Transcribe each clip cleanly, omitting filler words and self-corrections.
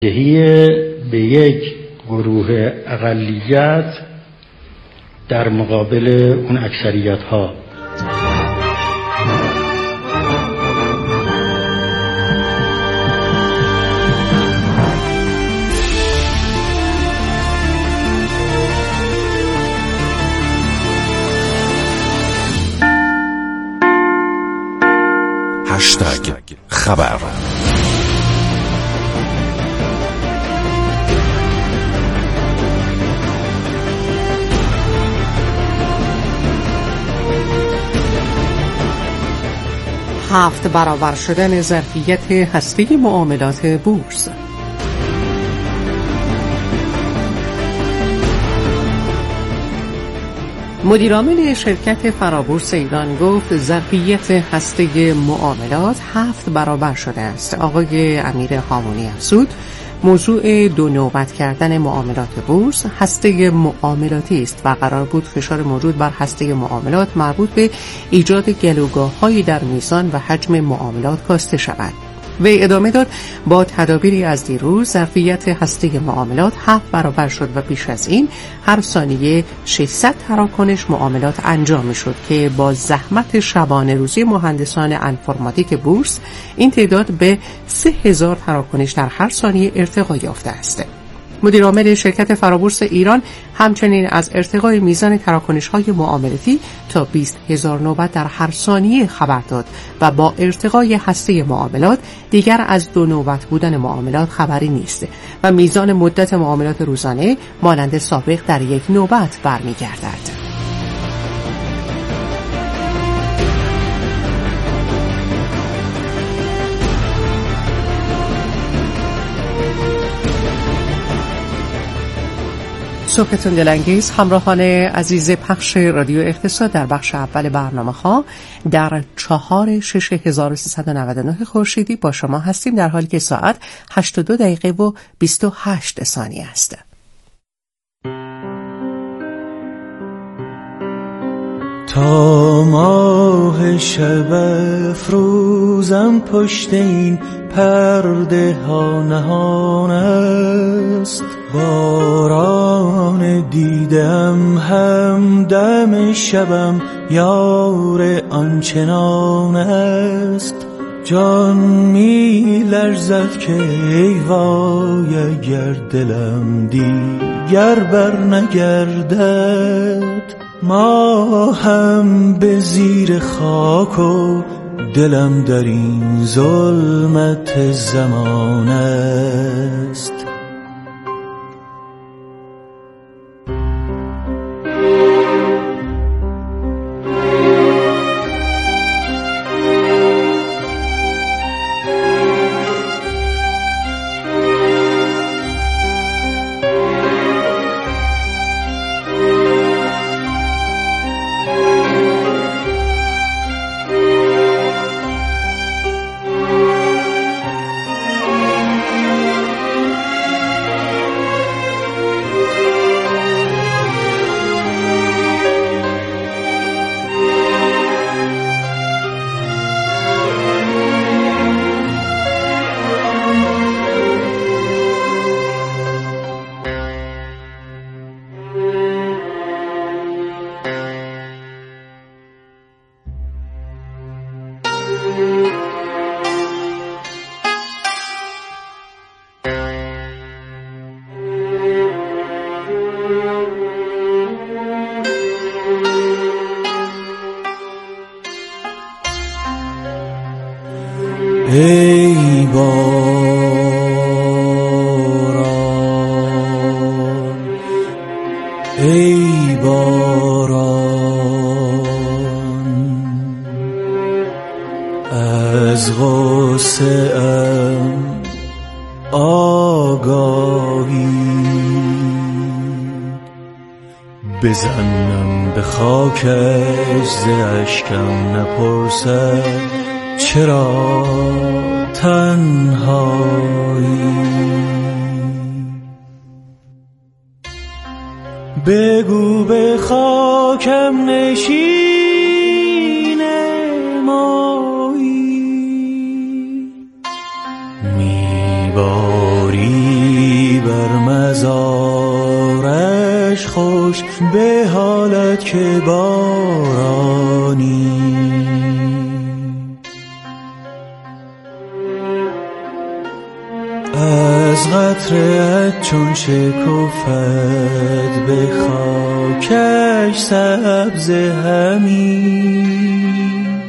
به یک گروه اقلیت در مقابل اون اکثریت ها. هشتگ خبر. هفت برابر شدن ظرفیت هستی معاملات بورس. مدیرعامل شرکت فرابورس ایران گفت ظرفیت هسته معاملات 7 برابر شده است. آقای امیر هامونی افزود موضوع دو نوبت کردن معاملات بورس هسته معاملاتی است و قرار بود فشار موجود بر هسته معاملات مربوط به ایجاد گلوگاه‌هایی در میزان و حجم معاملات کاسته شود. وی ادامه داد با تدابیری از دیروز ظرفیت هسته معاملات 7 برابر شد و پیش از این هر ثانیه 600 تراکنش معاملات انجام می‌شد که با زحمت شبانه روزی مهندسان انفرماتیک بورس این تعداد به 3000 تراکنش در هر ثانیه ارتقا یافته است. مدیرعامل شرکت فرابورس ایران همچنین از ارتقای میزان تراکنش‌های معاملاتی تا 20000 نوبت در هر ثانیه خبر داد و با ارتقای هسته معاملات دیگر از دو نوبت بودن معاملات خبری نیست و میزان مدت معاملات روزانه مانند سابق در یک نوبت برمیگردد. صبحتون دلانگیز. همراهان عزیز پخش رادیو اقتصاد در بخش اول برنامه ها در 4-6-1399 خورشیدی با شما هستیم در حالی که ساعت 8:28 است. تا ماه شب افروزم پشت این پرده ها نهان است، باران دیدم همدم شبم یار آنچنان است. جان می لرزد که ای وای اگر دلم دیگر بر نگردد، ما هم به زیر خاک و دلم در این ظلمت زمان است. ای باران، ای باران، از غصه ام آگاهی بزنم به خاکش ز اشکم نپرسد چرا تنهایی. بگو به خاکم نشین مایی، میباری خوش به حالت که بارانی. از قطره‌ات چون شکفت به خاکش سبز همی.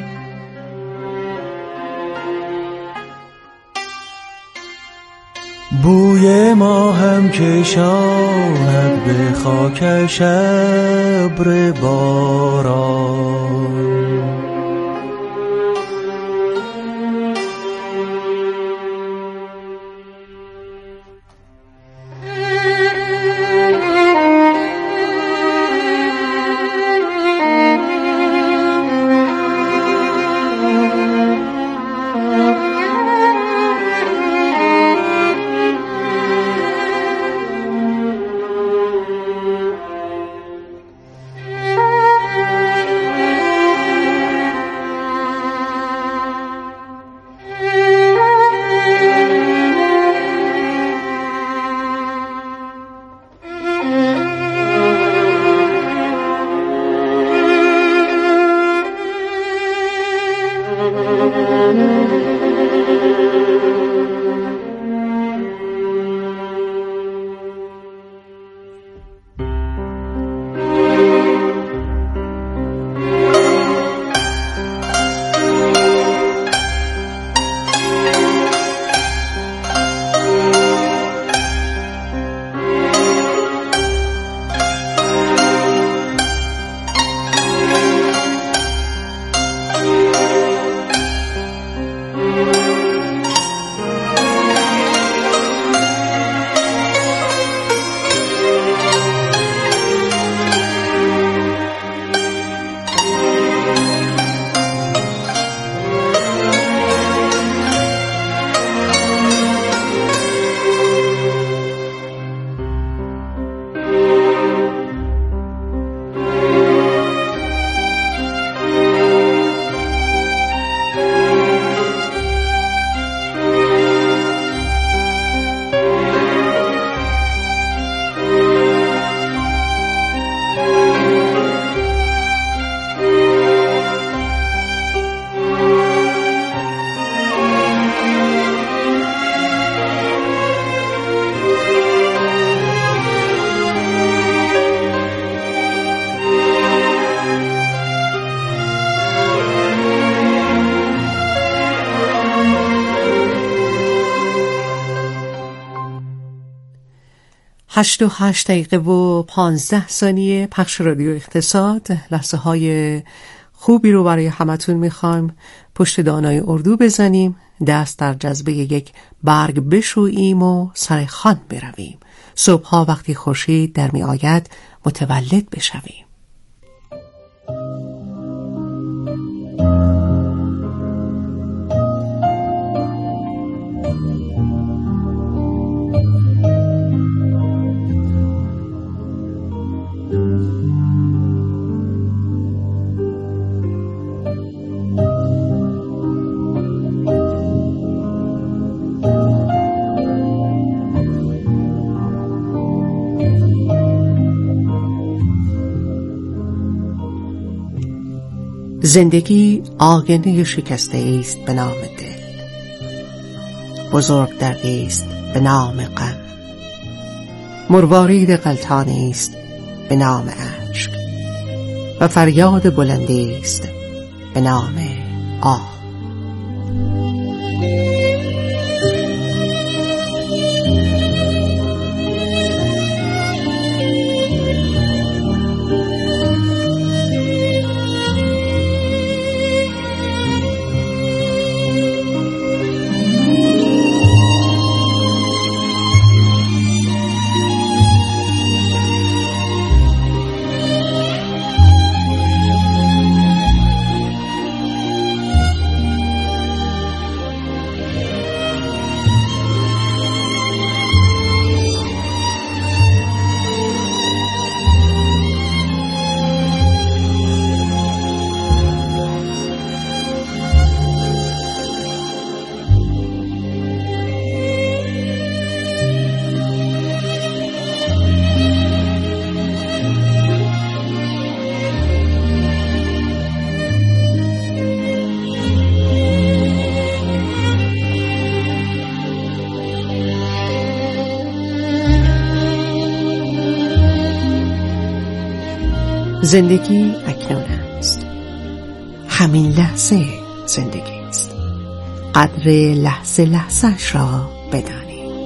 بوی ما هم کشاند به خاکش ابر باران. هشت و 8 دقیقه و 15 ثانیه پخش رادیو اقتصاد. لحظه های خوبی رو برای همتون میخوایم پشت دانای اردو بزنیم، دست در جذبه یک برگ بشوییم و سر خوان برویم. صبحها وقتی خورشید در می آید متولد بشویم. زندگی آینه شکسته است به نام دل، بزرگ دردی است به نام غم، مروارید غلطانی است به نام اشک و فریاد بلندی است به نام آه. زندگی اکنون است. همین لحظه زندگی است. قدر لحظه لحظه‌اش را بدانید.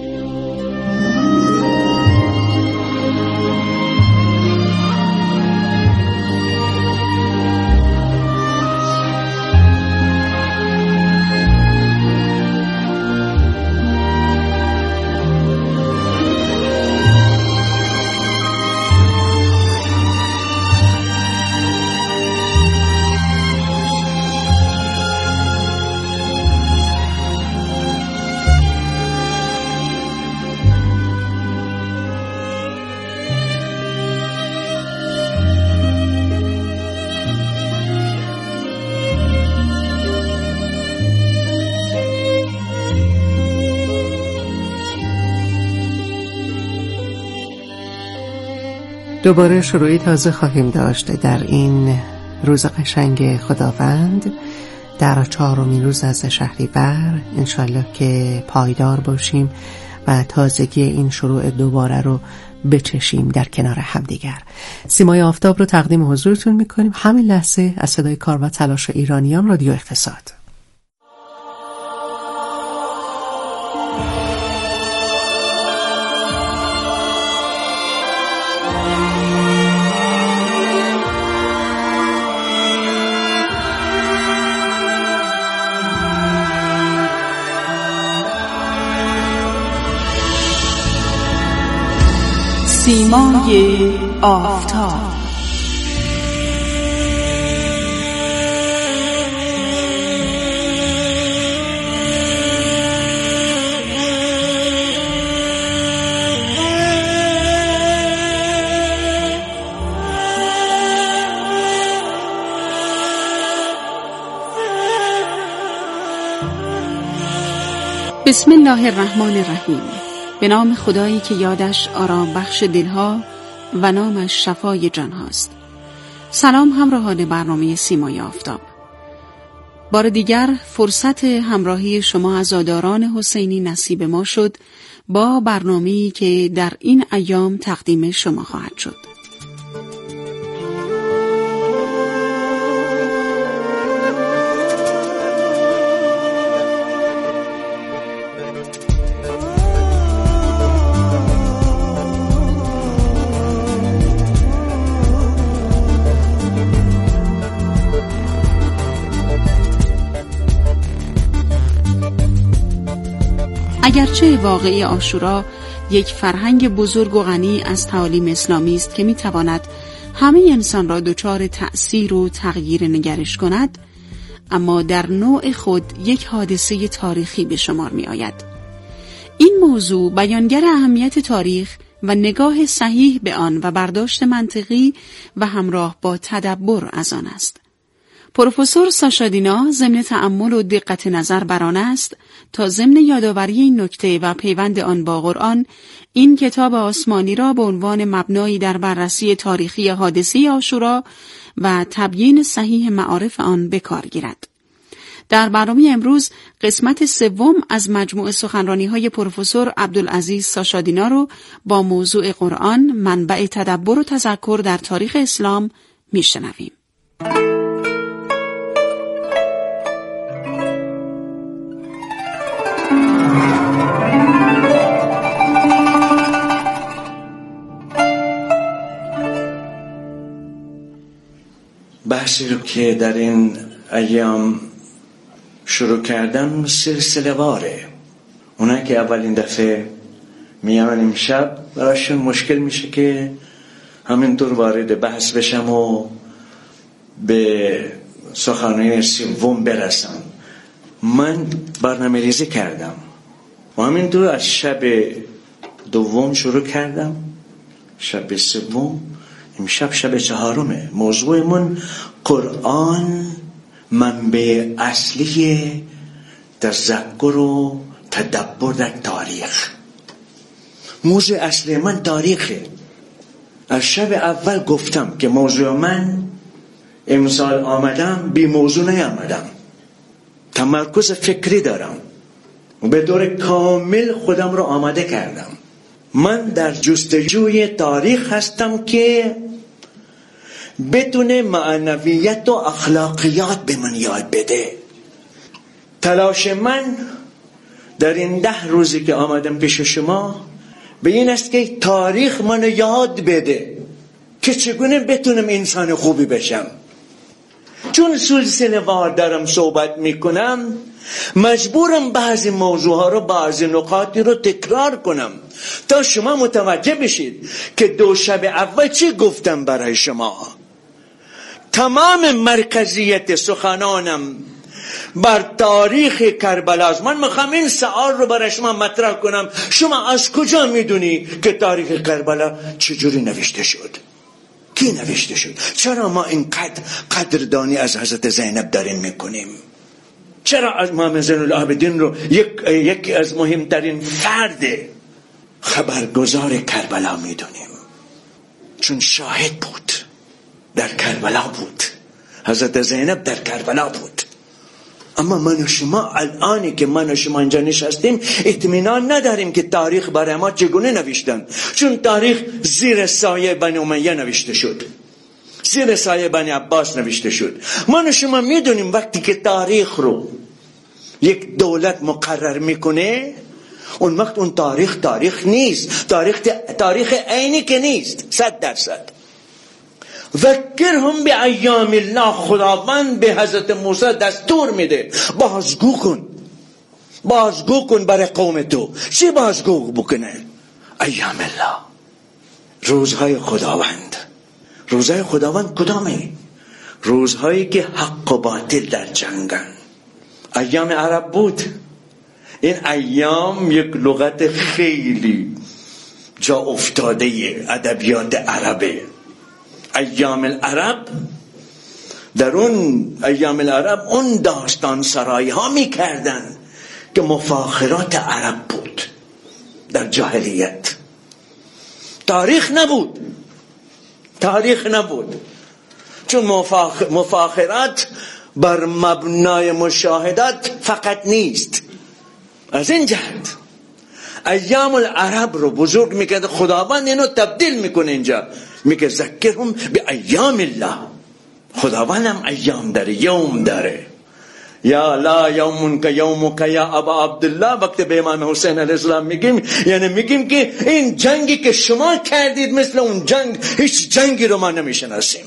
دوباره شروعی تازه خواهیم داشت در این روز قشنگ خداوند، در 4مین روز از شهریور. انشالله که پایدار باشیم و تازگی این شروع دوباره رو بچشیم در کنار همدیگر. سیمای آفتاب رو تقدیم حضورتون میکنیم همین لحظه از صدای کار و تلاش ایرانیان، رادیو اقتصاد. سیمای آفتاب. بسم الله الرحمن الرحیم. به نام خدایی که یادش آرام بخش دلها و نامش شفای جان هاست. سلام همراهان برنامه سیمای آفتاب. بار دیگر فرصت همراهی شما عزاداران حسینی نصیب ما شد با برنامه‌ای که در این ایام تقدیم شما خواهد شد. اگرچه واقعه عاشورا یک فرهنگ بزرگ و غنی از تعالیم اسلامی است که میتواند همه انسان را دچار تأثیر و تغییر نگرش کند، اما در نوع خود یک حادثه تاریخی به شمار می آید. این موضوع بیانگر اهمیت تاریخ و نگاه صحیح به آن و برداشت منطقی و همراه با تدبر از آن است. پروفسور ساشا دینا ضمن تأمل و دقت نظر بر آن است تا ضمن یادآوری این نکته و پیوند آن با قرآن، این کتاب آسمانی را به عنوان مبنایی در بررسی تاریخی حادثه عاشورا و تبیین صحیح معارف آن به کار گیرد. در برنامه امروز قسمت سوم از مجموعه سخنرانی‌های پروفسور عبدالعزیز ساشا دینا رو با موضوع قرآن، منبع تدبر و تذکر در تاریخ اسلام میشنویم. بحثی رو که در این ایام شروع کردم سلسله واره. اونا که اولین دفعه میان امشب براشون مشکل میشه که همینطور وارد بحث بشم و به سخنرانی سوم برسم. من برنامه ریزی کردم و همینطور از شب دوم شروع کردم، شب سوم، امشب شب چهارمه. موضوع من قرآن منبع اصلی تذکر و تدبر در تاریخ. موضوع اصلی من تاریخه. از شب اول گفتم که موضوع من امسال آمدم بی موضوع نیامدم، تمرکز فکری دارم و به طور کامل خودم رو آماده کردم. من در جستجوی تاریخ هستم که بتونه معنویت و اخلاقیات به من یاد بده. تلاش من در این 10 روزی که آمدم پیش شما به این است که تاریخ منو یاد بده که چگونه بتونم انسان خوبی بشم. چون سلسله وار دارم صحبت میکنم مجبورم بعضی موضوعها رو، بعضی نکاتی رو تکرار کنم تا شما متوجه بشید که 2 شب اول چی گفتم برای شما. تمام مرکزیت سخنانم بر تاریخ کربلا است. من میخوام این سوال رو برای شما مطرح کنم، شما از کجا میدونی که تاریخ کربلا چجوری نوشته شد؟ کی نوشته شد؟ چرا ما اینقدر قدردانی از حضرت زینب داریم میکنیم؟ چرا از امام زین العابدین رو یکی از مهمترین فرد خبرگزار کربلا میدونیم؟ چون شاهد بود، در کربلا بود، حضرت زینب در کربلا بود. اما من و شما الانی که من و شما اینجا نشستیم اطمینان نداریم که تاریخ برای ما چگونه نوشتن، چون تاریخ زیر سایه بنی امیه نوشته شد، زیر سایه بنی عباس نوشته شد. من و شما میدونیم وقتی که تاریخ رو یک دولت مقرر میکنه اون وقت اون تاریخ نیست، تاریخ عینی که نیست 100%. ذکرهم به ایام الله، خداوند به حضرت موسی دستور میده بازگو کن برای قوم تو. چی بازگو بکنه؟ ایام الله، روزهای خداوند. روزهای خداوند کدامه؟ روزهایی که حق و باطل در جنگن. ایام عرب بود. این ایام یک لغت خیلی جا افتاده ادبیات عربه. ایام العرب، در اون ایام العرب اون داستان سرایی ها می کردن که مفاخرات عرب بود در جاهلیت. تاریخ نبود چون مفاخرات بر مبنای مشاهدات فقط نیست. از این جهت ایام العرب رو بزرگ میکنه خداوند، اینو تبدیل میکنه اینجا میگه ذکرهم به ایام الله. خداوند هم ایام داره، یوم داره. یا لا یومن که یومک یا ابا عبدالله. وقتی به امام حسین علیه السلام میگیم یعنی میگیم که این جنگی که شما کردید مثل اون جنگ هیچ جنگی رو ما نمیشناسیم.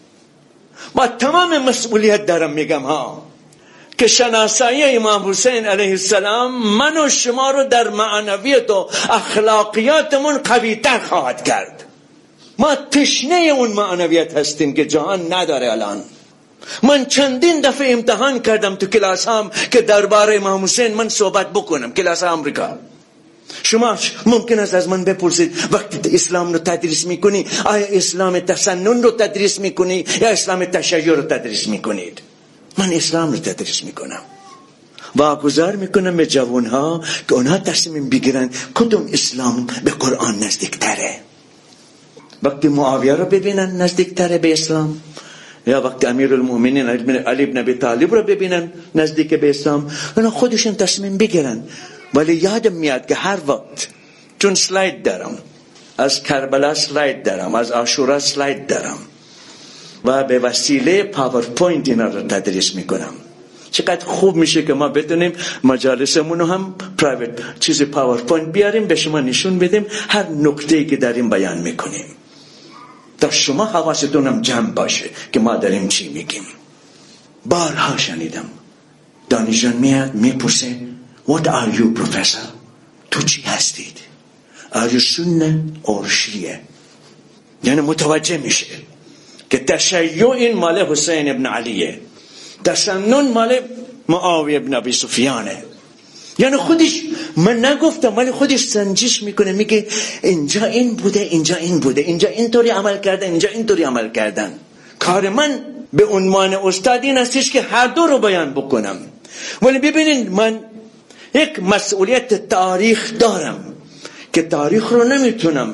با تمام مسئولیت دارم میگم که شناسایی امام حسین علیه السلام من و شما رو در معنویت و اخلاقیاتمون قوی تر خواهد کرد. ما تشنه اون معنویت هستیم که جهان نداره الان. من چندین دفعه امتحان کردم تو کلاس هم که درباره امام حسین من صحبت بکنم، کلاس آمریکا. شما ممکن است از من بپرسید وقتی اسلام رو تدریس میکنی آیا اسلام تسنن رو تدریس میکنی یا اسلام تشیع رو تدریس میکنید؟ من اسلام رو تدریس میکنم. واگذار میکنم به جوانها که اونها تصمیم بگیرن کدوم اسلام به قرآن نزدیکتره. وقتی معاویه رو ببینن نزدیکتره به اسلام، یا وقتی امیرالمومنین علی بن ابی طالب رو ببینن نزدیک به اسلام، اونا خودشون تصمیم بگیرن. ولی یادم میاد که هر وقت، چون سلاید دارم از کربلا، سلاید دارم از عاشورا، سلاید دارم و به وسیله پاورپوینت اینا رو تدریس میکنم. چقدر خوب میشه که ما بتونیم مجالسمون رو هم پرایوت چیز پاورپوینت بیاریم به شما نشون بدیم هر نکته‌ای که داریم بیان میکنیم تا شما حواستون هم جمع باشه که ما داریم چی میگیم. بارها شنیدم دانشجویان میاد میپرسه What are you professor؟ تو چی هستید؟ Are you Sunni or Shia؟ یعنی متوجه میشه که تشیع این مال حسین ابن علیه، تسنن مال معاویه ابن ابی سفیانه. یعنی خودش، من نگفتم ولی خودش سنجش میکنه، میگه اینجا این بوده، اینجا این بوده، اینجا اینطوری عمل کردن، اینجا اینطوری عمل کردن. کار من به عنوان استاد این هستش که هر دو رو بیان بکنم. ولی ببینید من یک مسئولیت تاریخ دارم که تاریخ رو نمیتونم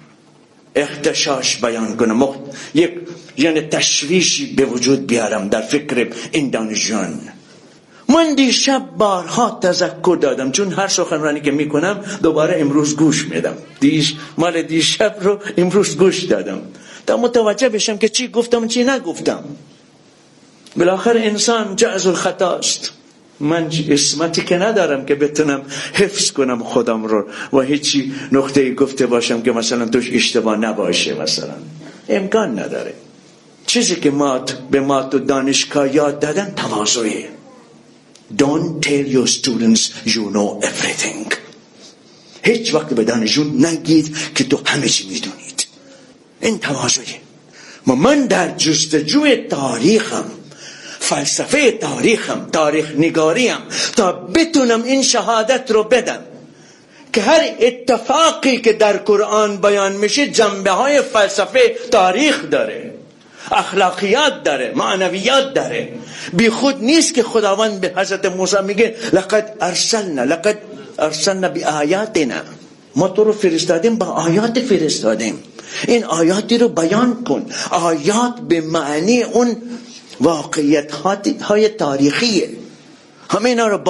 اختشاش بیان کنم، یعنی تشویشی به وجود بیارم در فکر این دانشجویان. من دیشب بارها تذکر دادم، چون هر سخنرانی که میکنم دوباره امروز گوش میدم. مال دیشب رو امروز گوش دادم تا متوجه بشم که چی گفتم چی نگفتم. بالاخره انسان جائز الخطا است. من اسمتی که ندارم که بتونم حفظ کنم خودم رو و هیچی نقطه‌ای گفته باشم که مثلا توش اشتباه نباشه، مثلا امکان نداره. چیزی که به ما تو دانشگاه یاد دادن تواضعه. Don't tell your students you know everything. هیچ وقت به دانشجو نگید که تو همه چی میدونید. این تواضعه. من در جستجوی تاریخم، فلسفه تاریخم، تاریخ نگاریم، تا بتونم این شهادت رو بدم که هر اتفاقی که در قرآن بیان میشه جنبه های فلسفه تاریخ داره، اخلاقیات داره، معنویات داره. بی خود نیست که خداوند به حضرت موسی میگه لقد ارسلنا بآیاتنا، ما تو رو فرستادیم، با آیات فرستادیم، این آیاتی رو بیان کن. آیات به معنی اون واقعیت های تاریخیه. همه اینا رو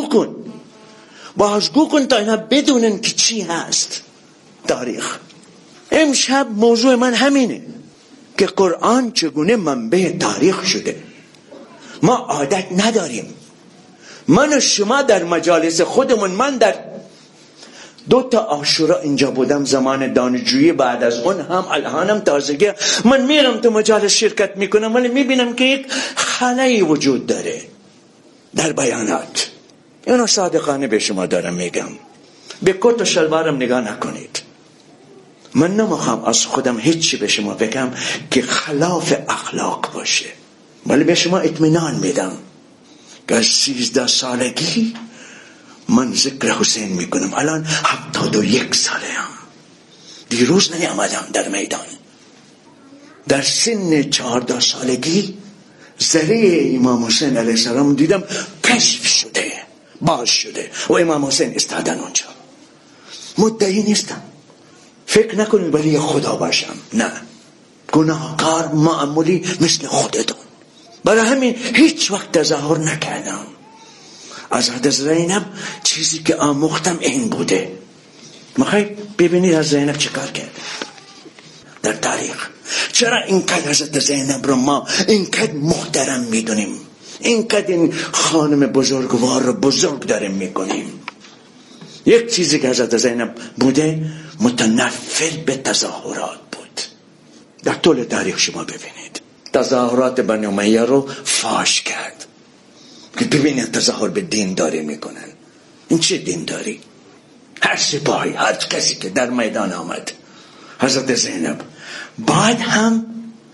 بازگو کن تا اینا بدونن که چی هست تاریخ. امشب موضوع من همینه که قرآن چگونه منبع تاریخ شده. ما عادت نداریم. من و شما در مجالس خودمون، من در 2 عاشورا اینجا بودم زمان دانشجویی، بعد از اون هم الانم تازگی من میرم تو مجالس شرکت میکنم، ولی میبینم که یک خلایی وجود داره در بیانات. اینو صادقانه به شما دارم میگم. به کت و شلوارم نگاه نکنید. من نمیخوام از خودم هیچی به شما بگم که خلاف اخلاق باشه، ولی به شما اطمینان میدم که از 13 سالگی من ذکر حسین میکنم. الان 71 ساله هم. دیروز نیامدم در میدان. در سن 14 سالگی ذریع امام حسین علیه السلام دیدم کشف شده، باز شده و امام حسین استادن اونجا. مدعی نیستم، فکر نکنید ولی خدا باشم، نه، گناهکار معمولی مثل خودتون. برای همین هیچ وقت تظاهر نکردم. از حضرت زینب چیزی که آموختم این بوده. میخواید ببینید از زینب چه کار کرد در تاریخ؟ چرا اینقدر حضرت زینب رو ما اینقدر محترم میدونیم، اینقدر این خانم بزرگوار رو بزرگ داریم میکنیم؟ یک چیزی که حضرت زینب بوده، متنفر به تظاهرات بود. در طول تاریخ شما ببینید تظاهرات بنی امیه رو فاش کرد که ببینید تظاهر به دین داری میکنن. این چه دین داری؟ هر سپاهی، هر کسی که در میدان آمد، حضرت زینب بعد هم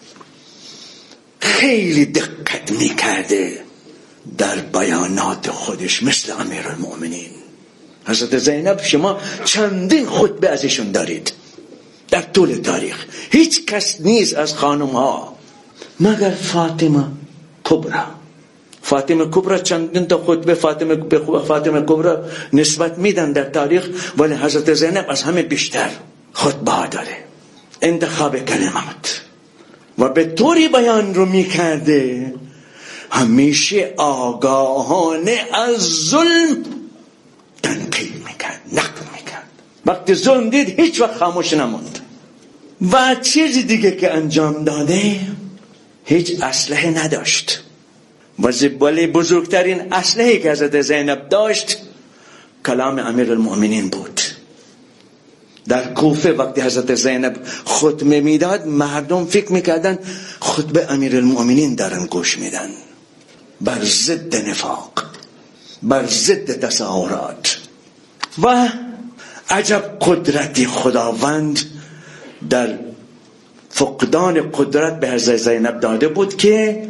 خیلی دقت میکرده در بیانات خودش، مثل امیرالمؤمنین. حضرت زینب شما چندین خطبه ازشون دارید در طول تاریخ. هیچ کس نیست از خانم ها مگر فاطمه کبرا. فاطمه کبرا چندین تا خطبه فاطمه کبرا نسبت میدن در تاریخ، ولی حضرت زینب از همه بیشتر خطبه داره. انتخاب کلمات و به طوری بیان رو میکرده همیشه آگاهانه از ظلم تنقیل میکرد، نقد میکرد. وقتی ظلم دید هیچ وقت خاموش نموند. و چیز دیگه که انجام داده، هیچ اسلحه نداشت. ولی بزرگترین اسلحه‌ای که حضرت زینب داشت کلام امیرالمؤمنین بود. در کوفه وقتی حضرت زینب خطبه میداد، مردم فکر میکردن خطبه امیرالمؤمنین دارن گوش میدن، بر ضد نفاق، بر ضد تظاهرات. و عجب قدرتی خداوند در فقدان قدرت به حضرت زینب داده بود که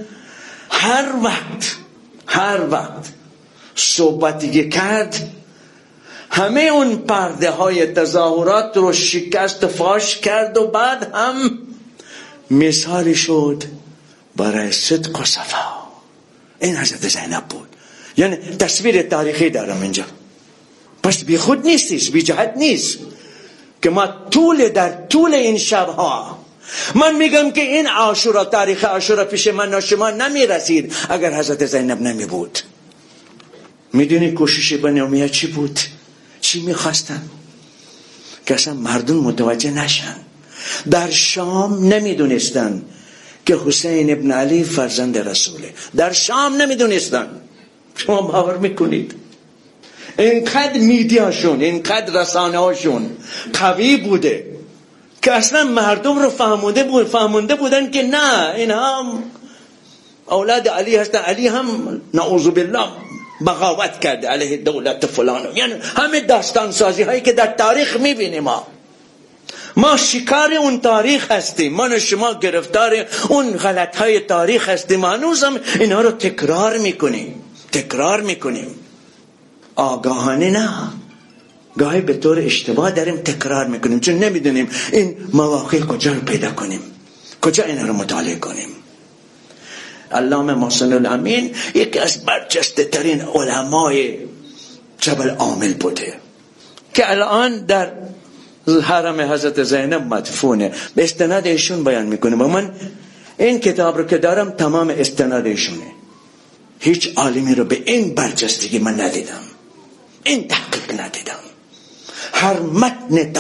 هر وقت صحبتی که کرد همه اون پرده های تظاهرات رو شکست فاش کرد و بعد هم مثالی شد برای صدق و صفا. این حضرت زینب بود. یعنی تصویر تاریخی دارم اینجا، پس بی خود نیستیست، بی جهت نیست که ما در طول این شبها، من میگم که این عاشورا، تاریخ عاشورا پیش من و شما نمی رسید اگر حضرت زینب نمی بود. میدونی کوشش بنی امیه چی بود؟ چی میخواستن؟ که اصلا مردم متوجه نشن. در شام نمیدونستن که حسین ابن علی فرزند رسوله. در شام نمیدونستن. شما باور میکنید؟ اینقدر میدیاشون، اینقدر رسانه هاشون قوی بوده که اصلا مردم رو فهمونده بودن که نه، این هم اولاد علی هستن. علی هم نعوذ بالله بغاوت کرده علیه دولت فلان. یعنی همه داستان سازی هایی که در تاریخ میبینیم. ما شکار اون تاریخ هستیم. من و شما گرفتار اون غلط های تاریخ هستیم. هنوز هم اینها رو تکرار میکنیم. آگاهانه نه، گاهی به طور اشتباه داریم تکرار میکنیم، چون نمیدونیم این مواقع کجا رو پیدا کنیم، کجا اینها رو مطالعه کنیم. علامه محسن الامین یکی از برجسته ترین علمای جبل عامل بوده که الان در حرم حضرت زینب مدفونه. به استناد ایشون بیان میکنه و من این کتاب رو که دارم تمام استناد ایشونه. هیچ عالمی رو به این برجستگی من ندیدم، این تحقیق ندیدم. هر متن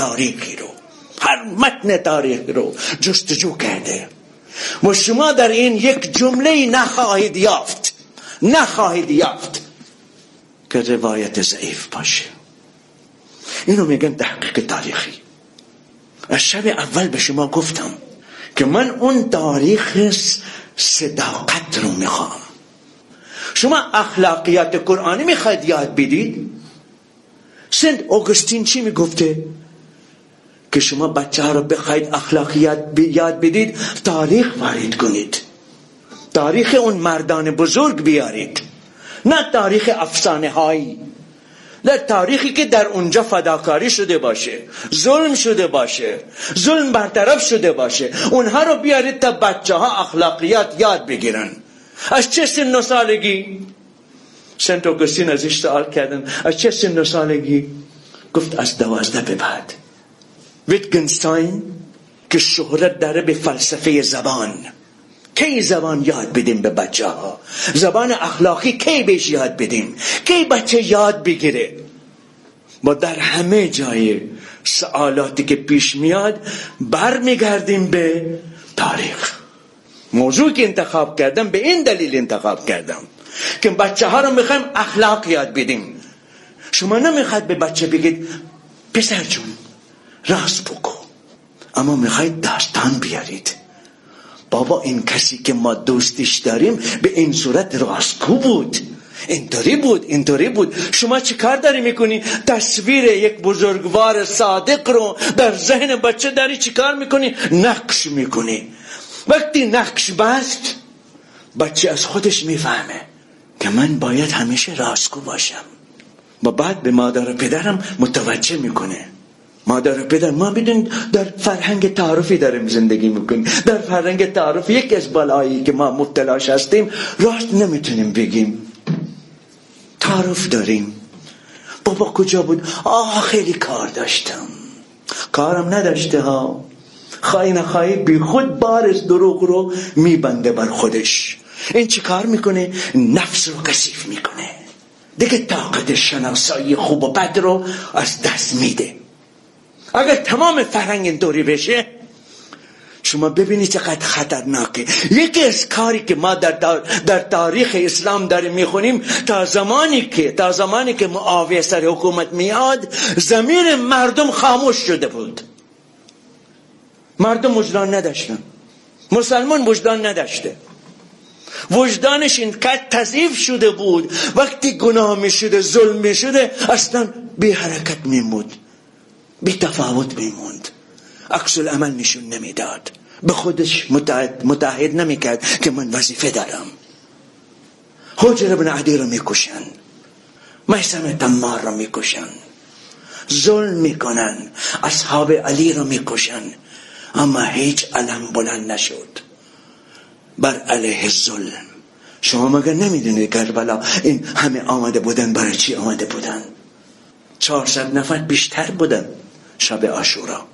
تاریخی رو جستجو کرده و شما در این یک جمله نخواهید یافت که روایت ضعیف باشه. اینو میگن تحقیق تاریخی. از شب اول به شما گفتم که من اون تاریخ صداقت رو میخوام. شما اخلاقیات قرآنی میخواید یاد بدید؟ سنت اوگوستین چی میگفته؟ که شما بچه ها رو بخواید اخلاقیات یاد بدید، تاریخ وارد کنید، تاریخ اون مردان بزرگ بیارید، نه تاریخ افسانه هایی، نه تاریخی که در اونجا فداکاری شده باشه، ظلم شده باشه، ظلم برطرف شده باشه. اونها رو بیارید تا بچه ها اخلاقیات یاد بگیرن. از چه سن و سالگی؟ سنت اوگوستین ازش سوال کردن از چه سن و سالگی؟ گفت از 12 به بعد. ویتگنستاین که شهرت داره به فلسفه زبان، کی زبان یاد بدیم به بچه ها؟ زبان اخلاقی کی بهش یاد بدیم؟ کی بچه یاد بگیره؟ ما در همه جای سوالاتی که پیش میاد برمیگردیم به تاریخ. موضوع که انتخاب کردم به این دلیل انتخاب کردم که بچه ها رو میخوایم اخلاق یاد بدیم. شما نمیخواید به بچه بگید پسر جون راست بگو، اما میخواید داستان بیارید. بابا این کسی که ما دوستش داریم به این صورت راستگو بود، اینطوری بود. شما چی کار داری میکنی؟ تصویر یک بزرگوار صادق رو در ذهن بچه داری چی کار میکنی؟ نقش میکنی. وقتی نقش بست بچه از خودش میفهمه که من باید همیشه راستگو باشم و بعد به مادر و پدرم متوجه میکنه. مادر و پدر ما بدون در فرهنگ تعارفی داریم زندگی میکنیم. در فرهنگ تعارفی یک از بلایی که ما مبتلاش هستیم، راست نمیتونیم بگیم. تعارف داریم. بابا کجا بود؟ خیلی کار داشتم. کارم نداشته ها. خواهی نخواهی بی خود بارز دروغ رو میبنده بر خودش. این چی کار میکنه؟ نفس رو کثیف میکنه. دیگه طاقت شناسایی خوب و بد رو از دست میده. اگر تمام فرهنگ اینطوری بشه، شما ببینید چقدر خطرناکه. یکی از کاری که ما در تاریخ اسلام داریم میخونیم، تا زمانی که معاویه سر حکومت میاد، ضمیر مردم خاموش شده بود. مردم وجدان نداشتن. مسلمان وجدان نداشته. وجدانش اینقدر تضعیف شده بود، وقتی گناه میشده، ظلم میشده، اصلا بی حرکت میموند، بی تفاوت میموند، عکس العمل نشون نمیداد، به خودش متعهد نمیکرد که من وظیفه دارم. حجر بن عدی رو میکشن، میثم تمار رو میکشن، ظلم میکنن، اصحاب علی رو میکشن، اما هیچ علم بلند نشد بر علیه ظلم. شما مگر نمیدونید کربلا این همه آمده بودن؟ برای چی آمده بودن؟ 400 نفر بیشتر بودن شب عاشورا.